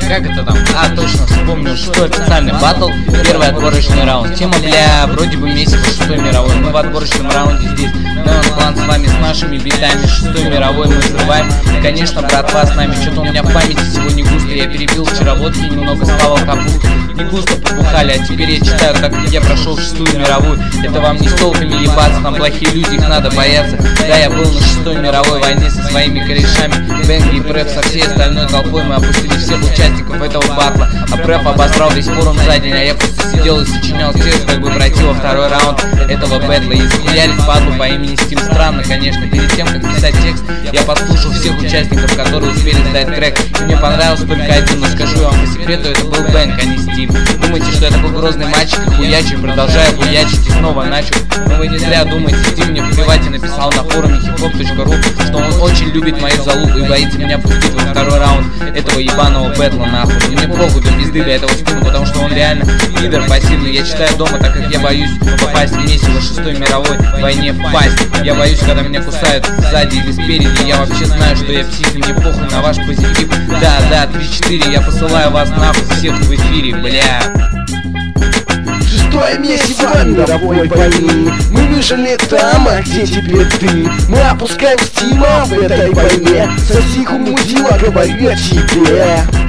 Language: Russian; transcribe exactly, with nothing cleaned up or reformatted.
как это там? А, точно, вспомнил, шестой официальный батл, первый отборочный раунд. Тема для вроде бы месяца шестой мировой. Мы в отборочном раунде здесь. Neon Clan с вами, с нашими битами. Шестой мировой мы взрываем. И, конечно, братва с нами. Что-то у меня в памяти сегодня густо. Я перебил вчера водки, немного схавал капусту. Не густо побухали, а теперь я читаю, так как я прошел шестую мировую. Это вам не с толками ебаться, там плохие люди, их надо бояться. Да, я был на шестой мировой войне со своими корешами. Бенги и Преф со всей остальной толпой. Мы опустили всех участников этого батла. А Преф обосрал весь форум за день, а я просто сидел и сочинял текст, как бы пройти во второй раунд этого бэтла. И захуярить падлу по имени Steam странно, конечно. Перед тем, как писать текст, я послушал всех участников, которые успели сдать трек. И мне понравился только один, но скажу вам по секрету, это был Бэнг, а не Steam. Думаете, что это был грозный мальчик и хуячий, продолжаю хуячить и снова начал. Но вы не зря думаете, Steam мне плевать и написал на форуме хип-хоп точка ру, что он очень любит мою залупу и боится меня пустить во второй раунд этого ебаного бэтла нахуй. Мне похуй до пизды до этого Steam, потому что он реально лидер пассивный. Я читаю дома, так как я боюсь попасть в месиво шестой мировой войне в пасть. Я боюсь, когда меня кусают сзади или спереди. Я вообще знаю, что я псих, и мне похуй на ваш позитив. Да, да, три-четыре, я посылаю вас нахуй всех в эфире, бля. Шестое месяц мировой войны. Мы выжили там, а где теперь ты? Мы опускаем стима в этой войне. Со стиху мудила говорю я тебе.